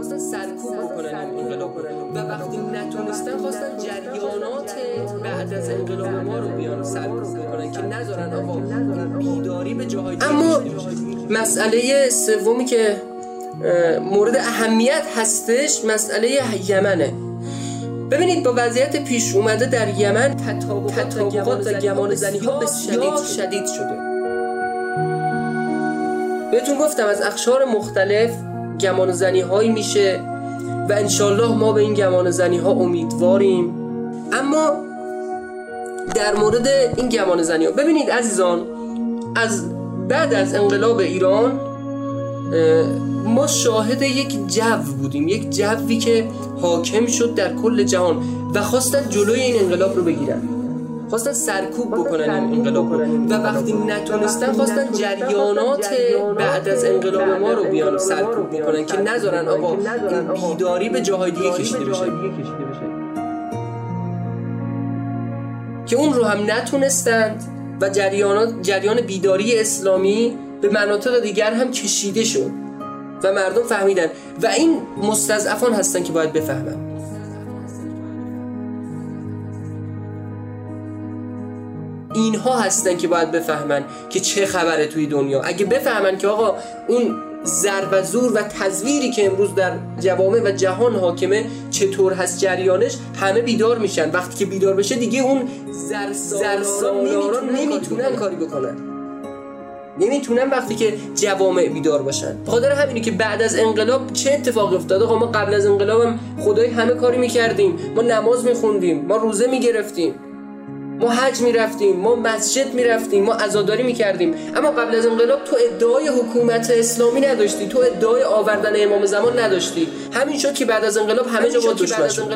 خواستن سرکوب بکنن این انقلاب و وقتی نتونستن خواستن جریانات بعد از انقلاب ما رو بیان سرکوب بکنن که نذارن آقا بیداری به جاهای دیگه. اما مسئله سومی که مورد اهمیت هستش مسئله یمنه. ببینید با وضعیت پیش اومده در یمن تطابقات و گمانه‌زنی‌ها بسیار شدید شده. بهتون گفتم از اقشار مختلف گمانه‌زنی‌هایی میشه و انشالله ما به این گمانه‌زنی‌ها امیدواریم. اما در مورد این گمانه‌زنی‌ها ببینید عزیزان، از بعد از انقلاب ایران ما شاهد یک جو بودیم، یک جوی که حاکم شد در کل جهان و خواستن جلوی این انقلاب رو بگیرن، خواستن سرکوب بکنن این انقلاب رو و وقتی نتونستن خواستن جریانات بعد از انقلاب ما رو بیان سرکوب بکنن که نذارن آقا این بیداری به جاهای دیگه کشیده بشه، که اون رو هم نتونستند و جریان بیداری اسلامی به مناطق دیگر هم کشیده شد و مردم فهمیدن و این مستضعفان هستن که باید بفهمن. اینها هستن که باید بفهمن که چه خبره توی دنیا. اگه بفهمن که آقا اون ضرب و زور و تزویری که امروز در جوامع و جهان حاکمه چطور هست جریانش، همه بیدار میشن. وقتی که بیدار بشه دیگه اون زرسالاران نمیتونن کاری بکنن، نمیتونن وقتی که جوامع بیدار باشن. بخاطر همینه که بعد از انقلاب چه اتفاقی افتاد؟ آقا ما قبل از انقلاب هم خدای همه کاری میکردیم، ما نماز میخوندیم، ما روزه میگرفتیم، ما حج میرفتیم، ما مسجد میرفتیم، ما عزاداری میکردیم. اما قبل از انقلاب تو ادعای حکومت اسلامی نداشتی، تو ادعای آوردن امام زمان نداشتی. همین شد که بعد از انقلاب همه جا با دشمن شد.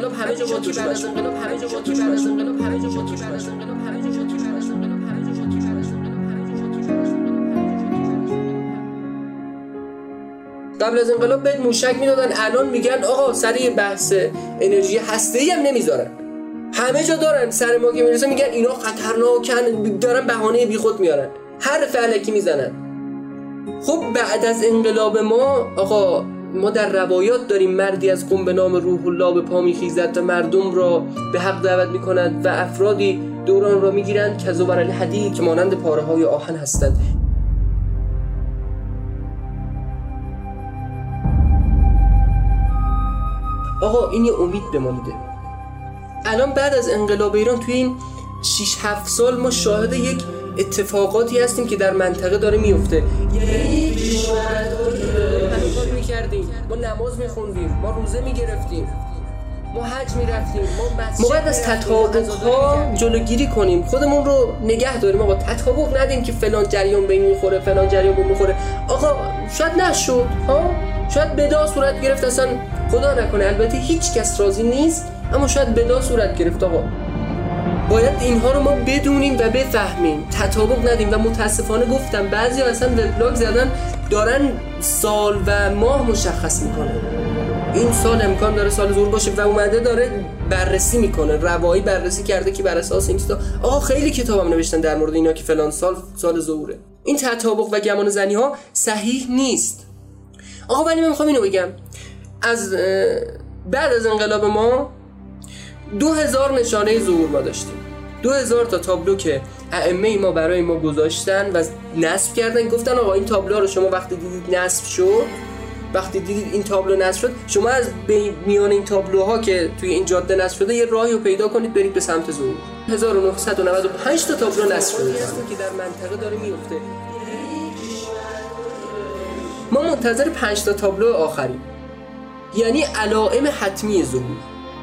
قبل از انقلاب بهت موشک میدادن، الان میگن آقا سر یه بحث انرژی هسته‌ای هم نمیذارن. همه جا دارن، سر ما که میرسه میگن اینا خطرناکن، دارن بهانه بیخود میارن، هر فلکی میزنن. خب بعد از انقلاب ما آقا ما در روایات داریم مردی از قم به نام روح الله به پا میخیزد و مردم را به حق دعوت میکند و افرادی دوران را میگیرند که زبر الحدید که مانند پاره های آهن هستند. آقا این یه امید به ما میده. الان بعد از انقلاب ایران توی این 6-7 سال ما شاهد یک اتفاقاتی هستیم که در منطقه داره میفته. یعنی همین میکردیم، ما نماز میخوندیم، ما روزه میگرفتیم، ما حج میرفتیم، ما باید از تطابق‌ها جلوگیری کنیم، خودمون رو نگه داریم. آقا تطابق ندیم که فلان جریان به این میخوره، فلان جریان به میخوره. آقا شاید نشد شاید بدا صورت گرفت، اصلا خدا نکنه، البته هیچ کس راضی نیست، اما شاید بدا صورت گرفت. آقا باید اینها رو ما بدونیم و بفهمیم، تطابق ندیم. و متاسفانه گفتم بعضی اصلا وبلاگ زدن دارن سال و ماه مشخص میکنه، این سال امکان داره سال ظهور باشه و اومده داره بررسی میکنه، روایی بررسی کرده که بر اساس این چیزا. آقا خیلی کتابم نوشتن در مورد اینا که فلان سال ظهوره. این تطابق و گمانه‌زنی ها صحیح نیست. آقا ولی من میخوام اینو بگم، از بعد از انقلاب ما 2000 نشانه ظهور ما داشتیم، 2000 تا تابلو که ائمه ما برای ما گذاشتن و نصب کردن. گفتن آقا این تابلو رو شما وقتی دیدید نصب شد، وقتی دیدید این تابلو نصب شد، شما از میان این تابلوها که توی این جاده نصب شده یه راهی رو پیدا کنید برید به سمت ظهور. 1995 تا تابلو نصب شده که در منطقه داره میفته. ما منتظر 5 تا تابلو آخریم، یعنی علائم حتمی ظهور،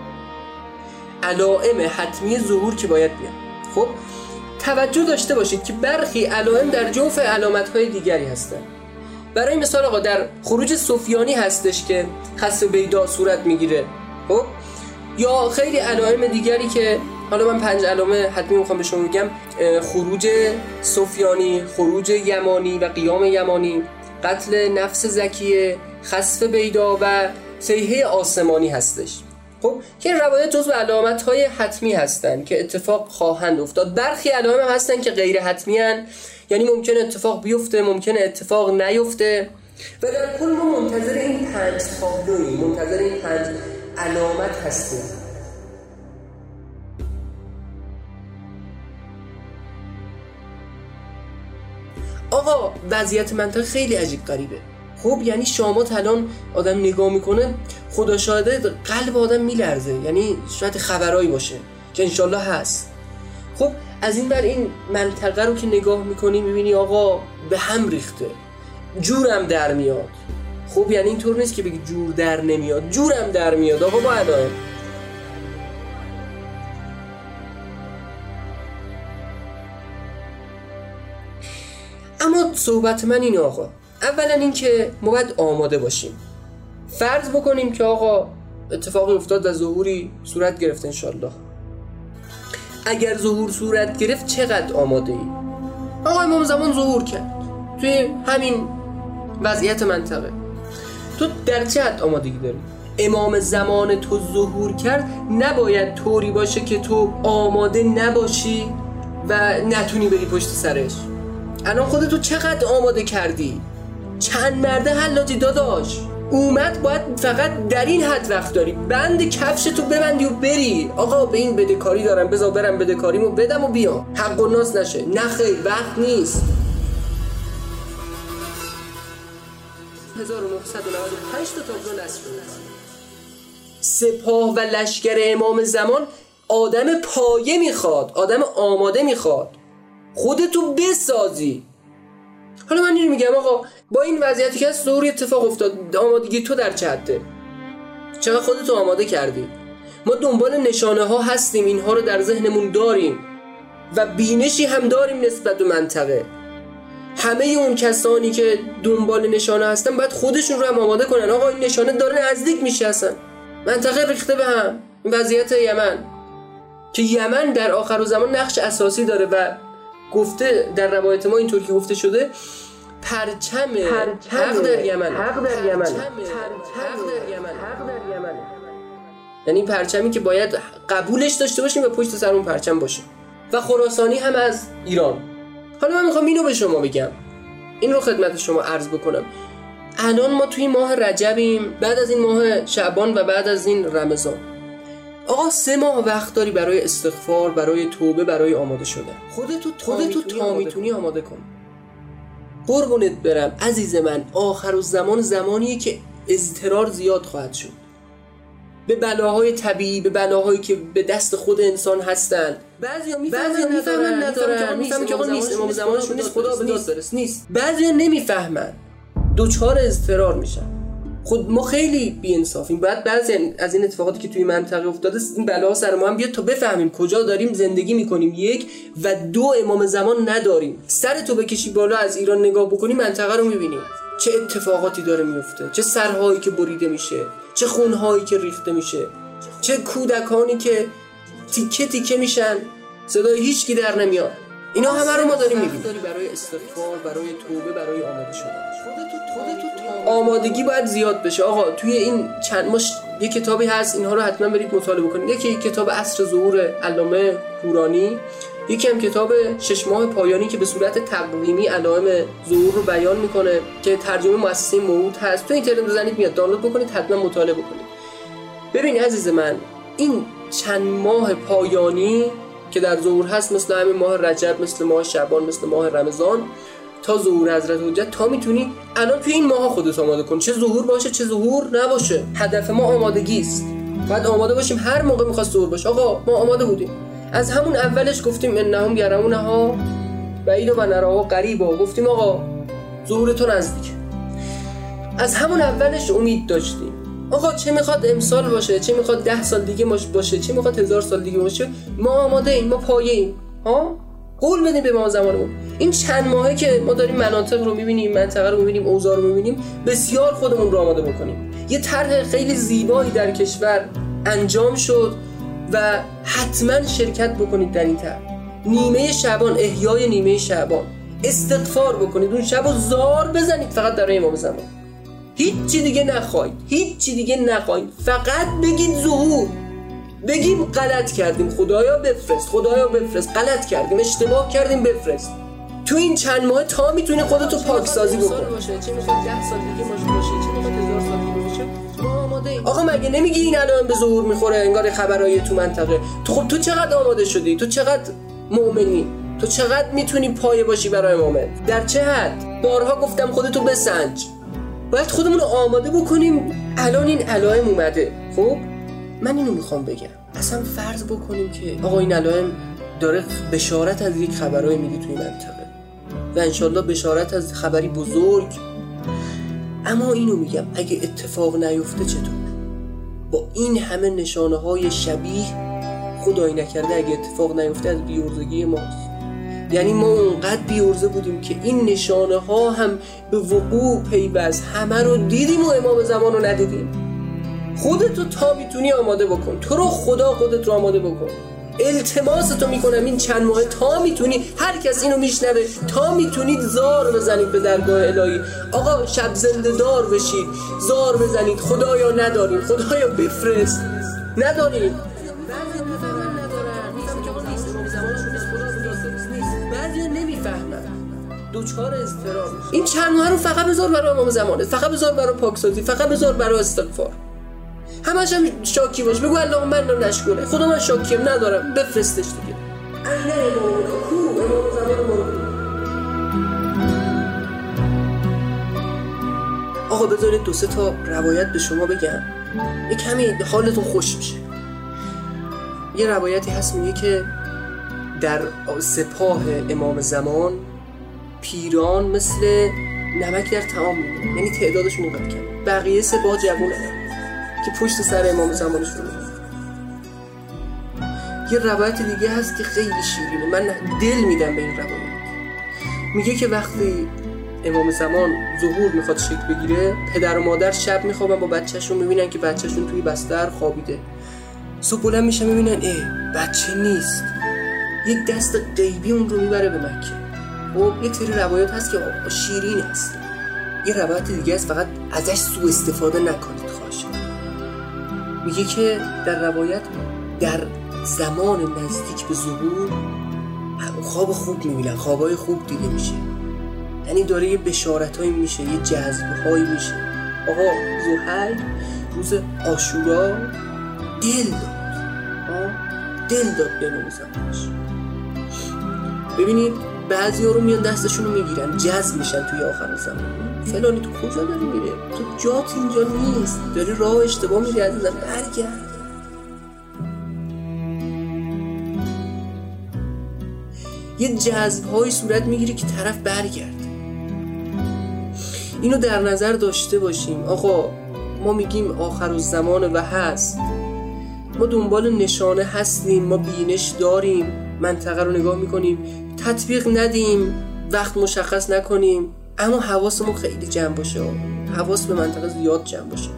علائم حتمی ظهور که باید بیان. خب توجه داشته باشید که برخی علائم در جوف علامت‌های دیگری هستند. برای مثال آقا در خروج سفیانی هستش که خسف بیدا صورت میگیره، خب یا خیلی علائم دیگری که حالا من 5 علامه حتمی میخوام به شما بگم: خروج سفیانی، خروج یمانی و قیام یمانی، قتل نفس زکیه، خسف بیدا و صیحه آسمانی هستش. خب که این روایت جزو علامت‌های حتمی هستن که اتفاق خواهند افتاد. برخی علائم هم هستن که غیر حتمی هستن، یعنی ممکنه اتفاق بیفته، ممکنه اتفاق نیفته. و در کل ما منتظر این 5 تابلویی، منتظر این 5 علامت هستیم. آقا وضعیت منطقه خیلی عجیب غریبه. خب یعنی شامات الان آدم نگاه میکنه، خدا شاهده قلب آدم میلرزه، یعنی شاید خبرایی باشه که انشالله هست. خب از این بر این منطقه رو که نگاه میکنی میبینی آقا به هم ریخته، جورم در میاد. خب یعنی اینطور نیست که بگی جور در نمیاد، جورم در میاد آقا. ما الان اما صحبت من اینه آقا، اولا این که ما باید آماده باشیم. فرض بکنیم که آقا اتفاقی افتاد و ظهوری صورت گرفت انشالله. اگر ظهور صورت گرفت چقدر آماده ای؟ آقا امام زمان ظهور کرد توی همین وضعیت منطقه، تو در چه حد آمادگی داری؟ امام زمان تو ظهور کرد، نباید طوری باشه که تو آماده نباشی و نتونی بری پشت سرش. الان خودتو چقدر آماده کردی؟ چند مرده حلاجی داداش اومد، باید فقط در این حد وقت داری بند کفشتو ببندی و بری. آقا به این بدهکاری دارم، بذار برم بدهکاریمو بدم و بیام، حق و ناس نشه. نه خیر، وقت نیست. 1995 تا تابلو نصب شده. سپاه و لشکر امام زمان آدم پایه میخواد، آدم آماده میخواد. خودتو بسازی. حالا من اینو میگم آقا با این وضعیتی که از ظهوری اتفاق افتاد، آمادگی تو در چه حده؟ چقدر خودتو آماده کردی؟ ما دنبال نشانه ها هستیم، اینها رو در ذهنمون داریم و بینشی هم داریم نسبت به منطقه. همه اون کسانی که دنبال نشانه هستن باید خودشون رو هم آماده کنن. آقا این نشانه داره نزدیک میشه، اصلا منطقه ریخته به هم. این وضعیت یمن که یمن در آخر زمان نقش اساسی داره و گفته در روایت ما اینطور که گفته شده پرچم حق در یمن، حق در یمن، حق در یمن، حق در یمن. یعنی پرچمی که باید قبولش داشته باشیم و پشت سر اون پرچم باشه. و خراسانی هم از ایران. حالا من میخوام اینو به شما بگم، این رو خدمت شما عرض بکنم. الان ما توی ماه رجبیم، بعد از این ماه شعبان و بعد از این رمضان. آقا 3 ماه وقت داری برای استغفار، برای توبه، برای آماده شدن. خودتو تا میتونی آماده کن. قربونت برم عزیز من، آخر الزمان زمانیه که اضطرار زیاد خواهد شد به بلاهای طبیعی، به بلاهایی که به دست خود انسان هستن. بعضیا میفهمن ندارن، میفهمن که آقا نیست، امام زمانشون نیست، خدا به داد برس، نیست. بعضیا نمیفهمن، دوچار اضطرار میشن. خود ما خیلی بی‌انصافیم. بعد بعضی از این اتفاقاتی که توی منطقه افتاده، این بلاها سر ما هم بیاد تا بفهمیم کجا داریم زندگی میکنیم. 1 و 2 امام زمان نداریم. سر تو بکشی بالا از ایران نگاه بکنی، منطقه رو میبینی چه اتفاقاتی داره میفته، چه سرهایی که بریده میشه، چه خونهایی که ریخته میشه، چه کودکانی که تیکه تیکه میشن، صدای هیچکی در نمیاد. اینا همه رو ما داریم میبینیم. برای استغفار، برای توبه، برای آماده شدن. آمادگی باید زیاد بشه. آقا توی این چند ماش یه کتابی هست، اینها رو حتما برید مطالعه کنید. یکی کتاب عصر ظهور علامه هورانی، یکی هم کتاب 6 ماه پایانی که به صورت تقویمی علائم ظهور رو بیان میکنه که ترجمه مؤسسه موعود هست. تو اینترنت بزنید میاد، دانلود بکنید، حتما مطالعه بکنید. ببین عزیز من، این چند ماه پایانی که در ظهور هست، مثل همین ماه رجب، مثل ماه شعبان، مثل ماه رمضان تا ظهور حضرت حجت، تا میتونی الان توی این ماه خودت آماده کن، چه ظهور باشه چه ظهور نباشه. هدف ما آمادگی است. باید آماده باشیم هر موقع میخواست ظهور باشه. آقا ما آماده بودیم، از همون اولش گفتیم انهم یرونها بعید و نراها قریبا. گفتیم آقا ظهور تو نزدیک. از همون اولش امید داشتیم. آقا چه میخواد امسال باشه، چه میخواد 10 سال دیگه باشه، چه میخواد 1000 سال دیگه باشه، ما آماده ایم، ما پایه ایم. قول بدیم به ما زمانمون. این چند ماهه که ما داریم مناطق رو میبینیم، منطقه رو میبینیم، اوضاع رو میبینیم، بسیار خودمون رو آماده بکنیم. یه طرح خیلی زیبایی در کشور انجام شد و حتما شرکت بکنید در این طرح. نیمه شعبان، احیای نیمه شعبان، استغفار بکنید، اون شب رو زار بزنید فقط در امام زمان. هیچی دیگه نخواید، هیچی دیگه نخواید، فقط بگید ظهور. بگیم غلط کردیم، خدایا بفرست، خدایا بفرست، غلط کردیم، اشتباه کردیم، بفرست. تو این چند ماه تا میتونی خودتو پاکسازی بکن. چه میخواد 10 سال دیگه باشه، چه میخواد 1000 سال دیگه باشه، ما آماده ایم. آقا مگه نمیگی این الان به ظهور میخوره انگار خبرای تو منطقه؟ تو خب تو چقدر آماده شدی؟ تو چقدر مؤمنی؟ تو چقدر میتونی پایه باشی برای امامت؟ در چه حد؟ بارها گفتم خودتو بسنج. باید خودمون رو آماده بکنیم. الان این علائم اومده. خب من اینو میخوام بگم، اصلا فرض بکنیم که آقا این علائم داره بشارت از یک خبرای میگه توی منطقه و انشالله بشارت از خبری بزرگ. اما اینو میگم اگه اتفاق نیفته چطور؟ با این همه نشانه های شبیه، خدایی نکرده اگه اتفاق نیفته از بی‌عرضگی ماست. یعنی ما اونقدر بی‌عرضه بودیم که این نشانه ها هم به وقوع پیوست. همه رو دیدیم و امام زمان رو ندیدیم. خودتو تا میتونی آماده بکن. تو رو خدا خودت رو آماده بکن. التماستو میکنم این چند ماه تا میتونی، هر کس اینو میشنوه، تا میتونید زار بزنید به درگاه الهی. آقا شب زنده دار بشید، زار بزنید خدایا نداریم، خدایا بفرست. نداریم. بعضی نمیفهمن، دوچار اضطراب. این چند ماه رو فقط بذار برای امام زمانه، فقط بذار برای پاکسازی، فقط بذار برای استغفار. همش هم شاکی باش، بگو اللهم من نشکره، خدا من شاکیم ندارم، بفرستش دیگه. نه امام زمان. آقا بذارید 2-3 تا روایت به شما بگم، یه کمی حالتون خوش میشه. یه روایتی هست میگه که در سپاه امام زمان پیران مثل نمک در طعام میمونن، یعنی تعدادشون اینقدر کم، بقیه سپاه جوونه که پشت سر امام زمانشون میمونن. یه روایت دیگه هست که خیلی شیرینه، من دل میدم به این روایت. میگه که وقتی امام زمان ظهور میخواد شکل بگیره، پدر و مادر شب میخوابن با بچه‌شون، میبینن که بچه‌شون توی بستر خوابیده. صبح بلند میشن میبینن بچه نیست. یک دست غیبی اون رو میبره به مکه. خب یک سری روایت هست که شیرین هست. یه روایت دیگه هست فقط ازش سوء استفاده نکنید خواهش. میگه که در روایت در زمان نزدیک به ظهور خواب خوب میبینن، خوابای خوب دیده میشه، یعنی داره یه بشارتایی میشه، یه جذبهایی میشه. آقا زحل روز عاشورا دل داد به امام زمانش. ببینید بعضی ها رو میان دستشون رو میگیرن، جذب میشن توی آخر زمان. فلانی تو کجا داری میره؟ تو جات اینجا نیست، داری راه اشتباه میری عزیزم، برگرد. یه جذب‌های صورت میگیره که طرف برگرد. اینو در نظر داشته باشیم. آقا ما میگیم آخر الزمان و هست، ما دنبال نشانه هستیم، ما بینش داریم، منطقه رو نگاه میکنیم، تطبیق ندیم، وقت مشخص نکنیم، اما حواسمون خیلی جمع باشه، حواس به منطقه زیاد جمع باشه.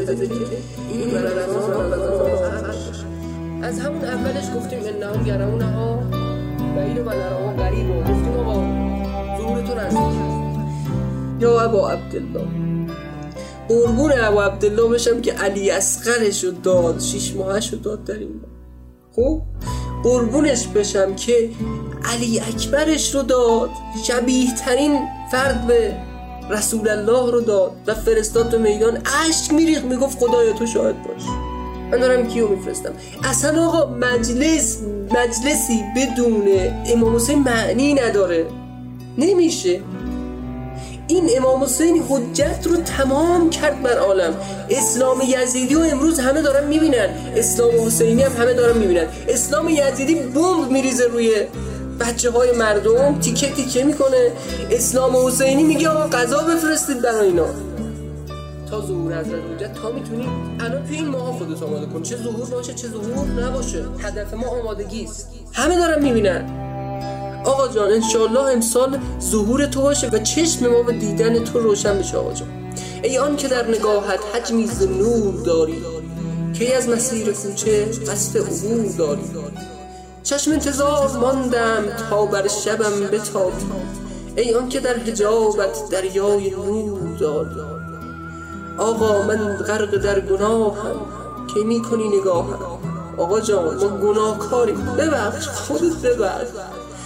از همون اولش گفتیم انهم یرونها بعید و نراها قریب، و گفتیم آقا ظهورتون نزدیک. یا ابا عبدالله، قربون ابا عبدالله بشم که علی اصغرش رو داد، 6 ماهش رو داد در این با. خب قربونش بشم که علی اکبرش رو داد، شبیه ترین فرد به رسول الله رو داد و فرستاد تو میدان. اشک میریخت میگفت خدایا تو شاهد باش، من دارم کیو میفرستم. اصلا آقا مجلسی بدون امام حسین معنی نداره، نمیشه. این امام حسین حجت رو تمام کرد بر عالم. اسلام یزیدی و امروز همه دارن میبینن، اسلام حسینی هم همه دارن میبینن. اسلام یزیدی بمب میریزه روی بچه های مردم، تیکه تیکه میکنه. اسلام حسینی میگه آقا قضا بفرستید برای اینا. تا ظهور حضرت حجت تا میتونی الان توی این ماه خودت آماده کن، چه ظهور باشه چه ظهور نباشه، هدف ما آمادگیست. همه دارن میبینن. آقا جان انشالله امسال ظهور تو باشه و چشم ما به دیدن تو روشن بشه. آقا جان ای آن که در نگاهت حجمی ز نور داری، کی از مسیر کوچه قصد عبور داری. چشم انتظار ماندم تا بر شبم بتابی، ای آن که در حجابت دریای نور داری. آقا من غرق در گناهم، کی میکنی نگاهم. آقا جان ما گناهکاریم، ببخش خودت ببخش.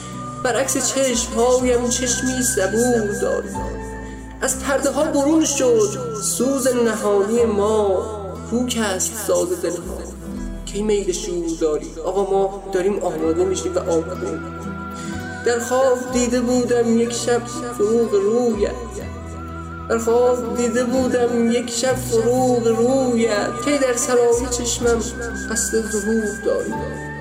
برعکس چشمهایم چشمی صبور داری. از پرده ها برون شد سوز نهانی ما، کوک است ساز دلها. کی میل شور داری؟ آقا ما داریم آماده میشیم و آماده. در خواب دیده بودم یک شب فروغ رویت، در خواب دیده بودم یک شب فروغ رویت. کی در سرای چشمم قصد ظهور داری؟